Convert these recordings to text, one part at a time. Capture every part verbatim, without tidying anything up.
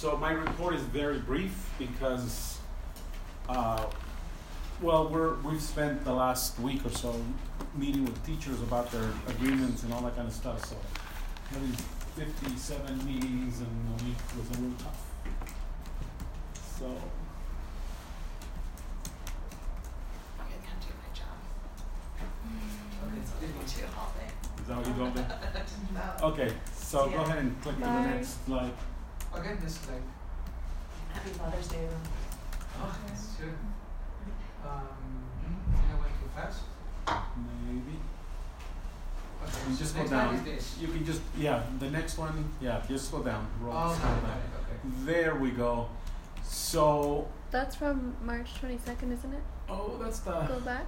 So my report is very brief because, uh, well, we're, we've spent the last week or so meeting with teachers about their agreements and all that kind of stuff. So having fifty-seven meetings in a week was a little tough. So. I can't do my job. Mm. It's leaving too all day. Is that what you do there? No. Okay, so Yeah. go ahead and click to the Bye. next slide. Again, this slide. Happy Father's Day. Oh, that's good. Um, I went too fast. Maybe. Okay, You so just go next slide down. is this. You can just, yeah, the next one, yeah, just go down. Roll, Oh, scroll got it, down. got it, okay. There we go. So, That's from March twenty-second, isn't it? oh, that's the. Go back.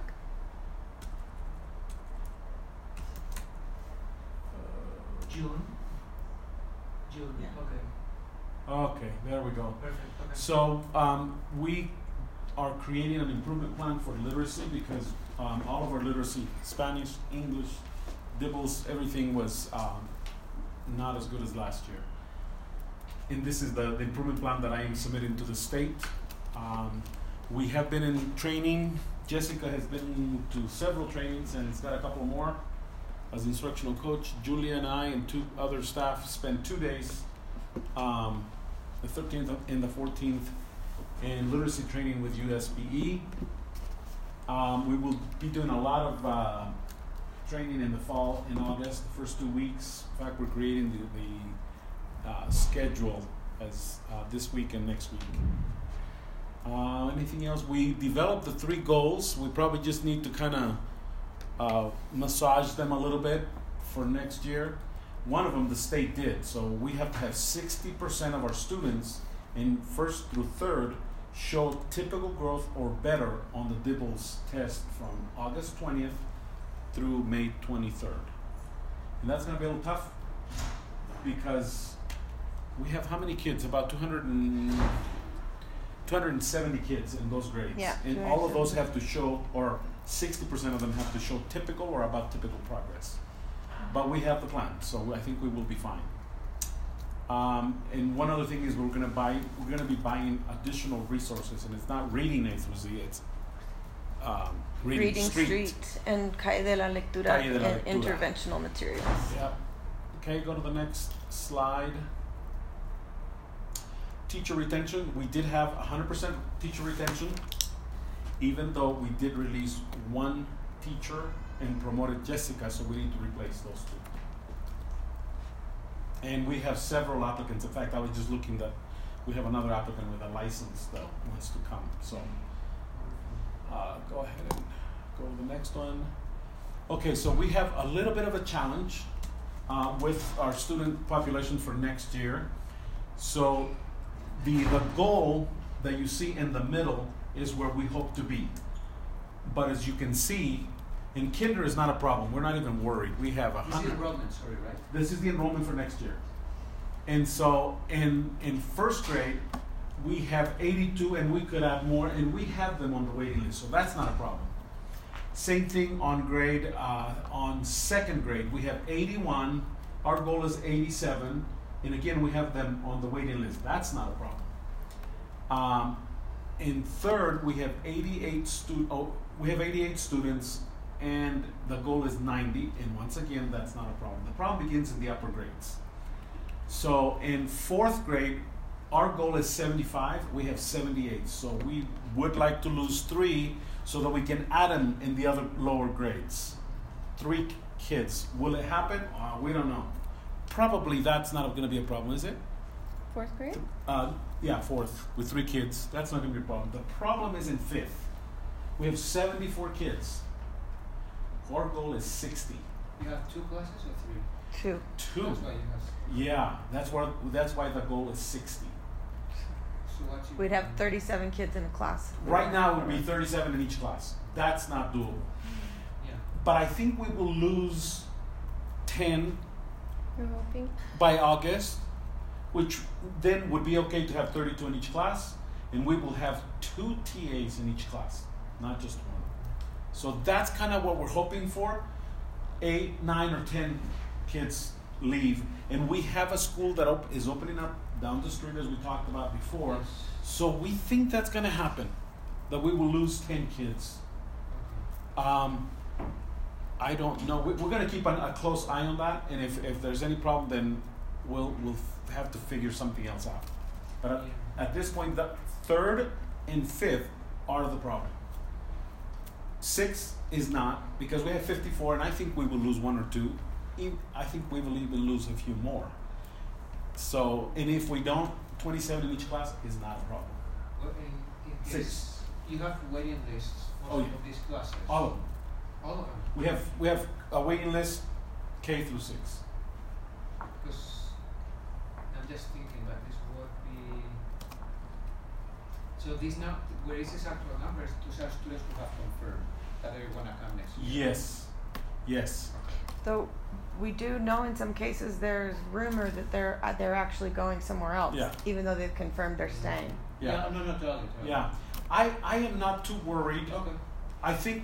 June. June, Yeah. okay. Okay, there we go. Perfect, okay. So um, we are creating an improvement plan for literacy because um, all of our literacy, Spanish, English, Dibbles, everything was um, not as good as last year. And this is the, the improvement plan that I am submitting to the state. Um, we have been in training. Jessica has been to several trainings and has got a couple more as instructional coach. Julia and I and two other staff spent two days, um, the thirteenth and the fourteenth, in literacy training with U S B E. Um, we will be doing a lot of uh, training in the fall, in August, the first two weeks. In fact, we're creating the, the uh, schedule as uh, this week and next week. Uh, anything else? We developed the three goals. We probably just need to kind of uh, massage them a little bit for next year. One of them the state did, so we have to have sixty percent of our students in first through third show typical growth or better on the Dibbles test from August twentieth through May twenty-third. And that's going to be a little tough because we have how many kids? About two hundred and two hundred seventy kids in those grades. Yeah, And all of those have to show, or sixty percent of them have to show typical or above typical progress. But we have the plan, so I think we will be fine. Um, and one other thing is we're going to buy, we're going to be buying additional resources, and it's not reading A through Z, it's um, reading, Reading street. Street and Calle de la Lectura Calle de la and Lectura. interventional materials. Yeah. Okay, go to the next slide. Teacher retention. We did have one hundred percent teacher retention, even though we did release one teacher and promoted Jessica, so we need to replace those two. And we have several applicants. In fact, I was just looking that we have another applicant with a license that wants to come. So uh, go ahead and go to the next one. Okay, so we have a little bit of a challenge uh, with our student population for next year. So the, the goal that you see in the middle is where we hope to be. But as you can see, in kinder is not a problem. We're not even worried. We have a This is hundred. enrollment, sorry, right? This is the enrollment for next year. And so in in first grade, we have eighty-two and we could have more, and we have them on the waiting list, so that's not a problem. Same thing on grade, uh, on second grade, we have eighty-one, our goal is eighty-seven, and again, we have them on the waiting list, that's not a problem. Um, in third, we have eighty-eight stu- oh, we have eighty-eight students, and the goal is ninety, and once again, that's not a problem. The problem begins in the upper grades. So in fourth grade, our goal is seventy-five, we have seventy-eight. So we would like to lose three so that we can add them in the other lower grades. Three kids. Will it happen? Uh, we don't know. Probably that's not going to be a problem, is it? Fourth grade? Uh, yeah, fourth, with three kids. That's not going to be a problem. The problem is in fifth. We have seventy-four kids. Our goal is sixty. You have two classes or three? Two. Two. That's why you have. Yeah, that's why that's why the goal is sixty. So what you We'd have thirty-seven kids in a class. Right now it would be thirty-seven in each class. That's not doable. Yeah. But I think we will lose ten You're hoping? by August, which then would be okay to have thirty-two in each class, and we will have two T As in each class, not just one. So that's kind of what we're hoping for. Eight, nine, or ten kids leave. And we have a school that op- is opening up down the street, as we talked about before. Yes. So we think that's going to happen, that we will lose ten kids. Um, I don't know. We, we're going to keep an, a close eye on that, and if, if there's any problem, then we'll we'll f- have to figure something else out. But at, at this point, the third and fifth are the problem. Six is not, because we have fifty-four, and I think we will lose one or two. Ev- I think we will even lose a few more. So, and if we don't, twenty-seven in each class is not a problem. Well, in, in Six. case you have waiting lists for Oh, some yeah. of these classes. All of them. All of them. We have we have a waiting list, K through six. Because I'm just thinking that this would be. So these now, where is this actual numbers? Those are students who have confirmed that they want to come next year. Yes, yes. Though we do know in some cases there's rumor that they're uh, they're actually going somewhere else, Yeah. even though they've confirmed they're staying. Yeah, No, no, no, totally. totally. yeah. I I am not too worried. Okay. I think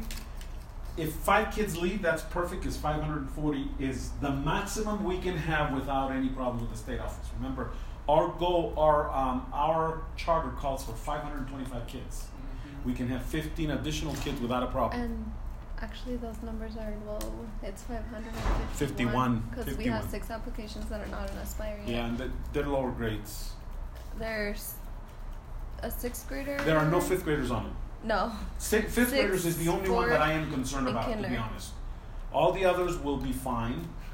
if five kids leave, that's perfect, because five hundred forty is the maximum we can have without any problem with the state office. Remember, our goal, our um, our charter calls for five hundred twenty-five kids. Mhm. We can have fifteen additional kids without a problem. And actually, those numbers are low. It's five hundred fifty-one. fifty-one, Because we fifty-one. have six applications that are not in Aspire yet. Yeah, and the, they're lower grades. There's a sixth grader. There are no fifth graders on it. No. Six, fifth Six, graders is the only one that fourth, I am concerned and about, to be kinder. honest. All the others will be fine.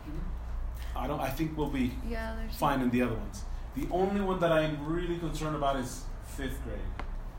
Mhm. I don't. I think we'll be Yeah, there's fine in the other ones. The only one that I am really concerned about is fifth grade.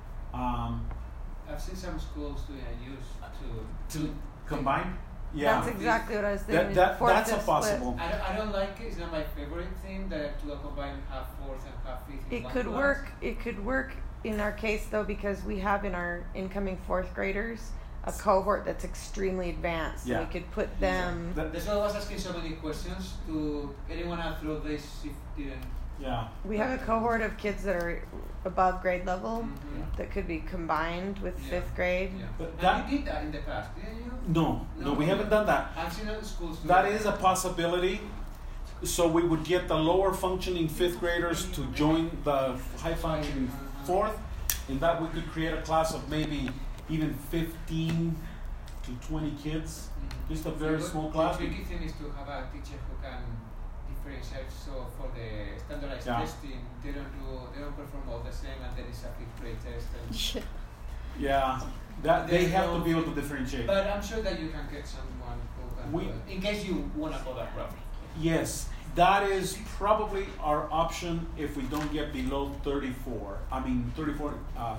Um, I've seen some schools doing a use to. to combine, yeah, That's exactly what I was thinking. that, that fourth, that's a fifth split. possible. I don't, I don't like it. It's not my favorite thing that to combine half fourth and half fifth. in It one could class. work. It could work in our case though, because we have in our incoming fourth graders a cohort that's extremely advanced. So Yeah. we could put them. That- That's why I was asking so many questions to anyone out through this if didn't. yeah, We have a cohort of kids that are above grade level Mhm. that could be combined with Yeah. fifth grade. Yeah. But And that- you did that in the past, didn't you? no, no, we No. haven't done that. I've seen other schools do That is a possibility. So we would get the lower functioning fifth graders to join the high functioning fourth, and that we could create a class of maybe even fifteen to twenty kids. Mhm. Just a very The- small class. The tricky thing is to have a teacher who can differentiate. So for the standardized Yeah. testing, they don't do, they don't perform all the same, and then it's a fifth grade test. And Yeah, that they There's have no- to be able to differentiate. But I'm sure that you can get someone who can We- do it, in case you want to go that route. Yes, that is probably our option if we don't get below thirty-four. I mean, thirty-four, uh,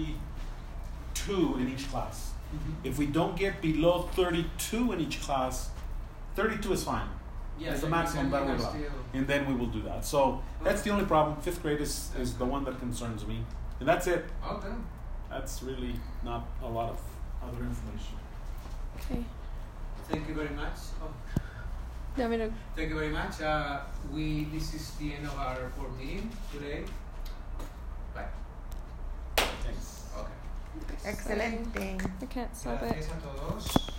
thirty-two in each class. If we don't get below thirty-two in each class, thirty-two is fine. Yeah, It's the you can- maximum that you we're can allowed. still- And then we will do that. So that's the only problem. Fifth grade is, is the one that concerns me. And that's it. Okay. That's really not a lot of other information. Okay. Thank you very much. Oh, You want me to? thank you very much. Uh, we this is the end of our board meeting today. Bye. Thanks. Okay. Excelente. I can't stop it. Gracias a todos.